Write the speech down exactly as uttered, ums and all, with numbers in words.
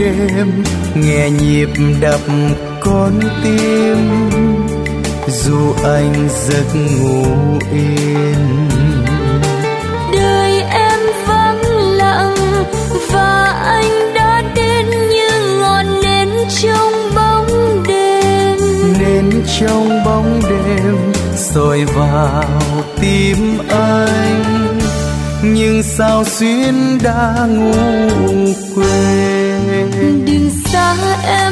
đêm, nghe nhịp đập con tim dù anh giấc ngủ yên. Đời em vắng lặng và anh đã đến như ngọn nến trong bóng đêm. Nến trong bóng đêm soi vào tim anh, nhưng sao xuyên đã ngủ quên. Đừng xa em